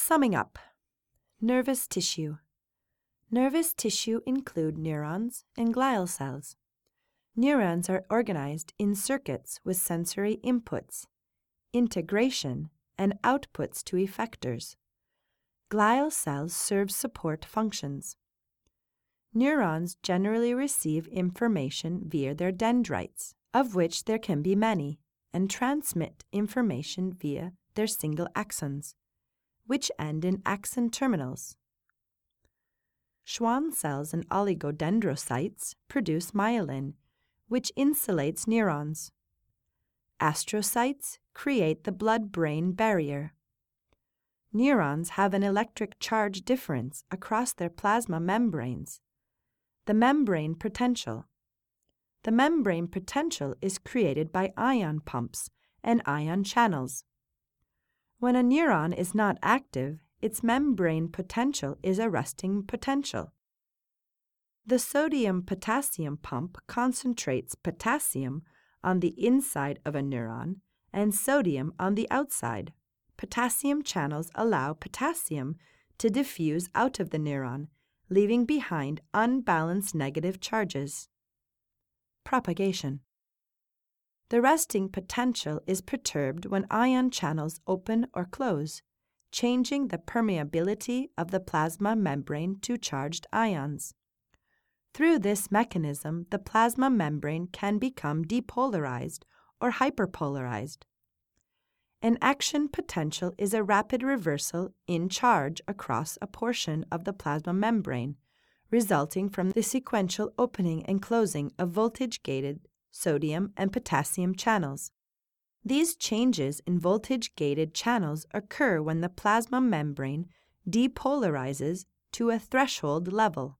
Summing up, nervous tissue. Nervous tissue include neurons and glial cells. Neurons are organized in circuits with sensory inputs, integration, and outputs to effectors. Glial cells serve support functions. Neurons generally receive information via their dendrites, of which there can be many, and transmit information via their single axons, which end in axon terminals. Schwann cells and oligodendrocytes produce myelin, which insulates neurons. Astrocytes create the blood-brain barrier. Neurons have an electric charge difference across their plasma membranes. The membrane potential. The membrane potential is created by ion pumps and ion channels. When a neuron is not active, its membrane potential is a resting potential. The sodium-potassium pump concentrates potassium on the inside of a neuron and sodium on the outside. Potassium channels allow potassium to diffuse out of the neuron, leaving behind unbalanced negative charges. Propagation. The resting potential is perturbed when ion channels open or close, changing the permeability of the plasma membrane to charged ions. Through this mechanism, the plasma membrane can become depolarized or hyperpolarized. An action potential is a rapid reversal in charge across a portion of the plasma membrane, resulting from the sequential opening and closing of voltage-gated sodium and potassium channels. These changes in voltage-gated channels occur when the plasma membrane depolarizes to a threshold level.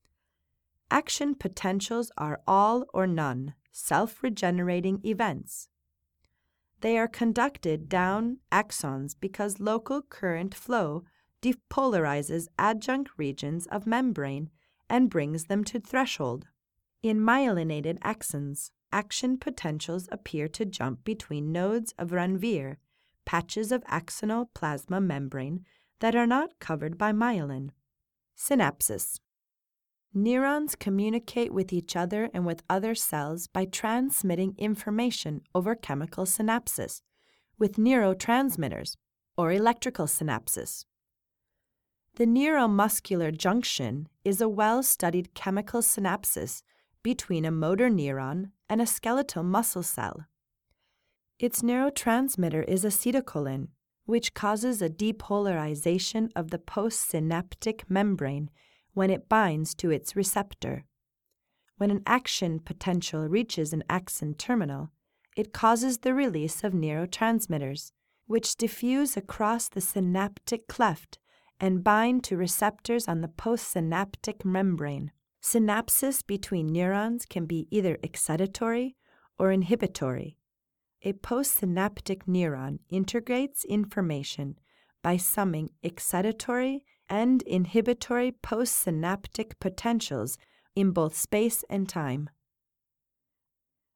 Action potentials are all or none, self-regenerating events. They are conducted down axons because local current flow depolarizes adjunct regions of membrane and brings them to threshold. In myelinated axons, action potentials appear to jump between nodes of Ranvier, patches of axonal plasma membrane that are not covered by myelin. Synapses. Neurons communicate with each other and with other cells by transmitting information over chemical synapses, with neurotransmitters, or electrical synapses. The neuromuscular junction is a well-studied chemical synapsis between a motor neuron and a skeletal muscle cell. Its neurotransmitter is acetylcholine, which causes a depolarization of the postsynaptic membrane when it binds to its receptor. When an action potential reaches an axon terminal, it causes the release of neurotransmitters, which diffuse across the synaptic cleft and bind to receptors on the postsynaptic membrane. Synapses between neurons can be either excitatory or inhibitory. A postsynaptic neuron integrates information by summing excitatory and inhibitory postsynaptic potentials in both space and time.